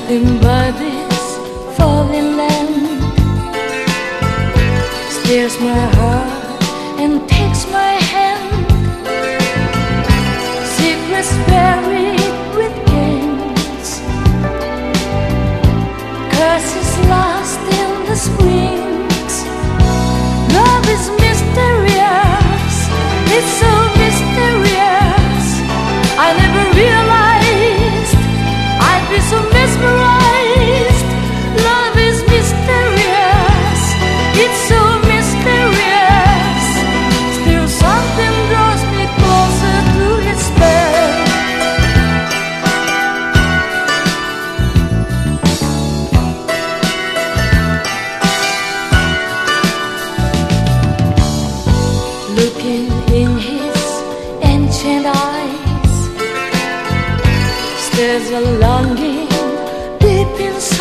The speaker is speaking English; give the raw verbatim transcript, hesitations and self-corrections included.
Something by this falling land steers my heart and takes my hand. Secrets buried with games, curses lost in the springs. Love is mysterious, it's so mysterious. I never realized I'd be so mesmerized. Love is mysterious, it's so mysterious. Still something draws me closer to its spell. Looking in his ancient eyes, there's a longing deep inside.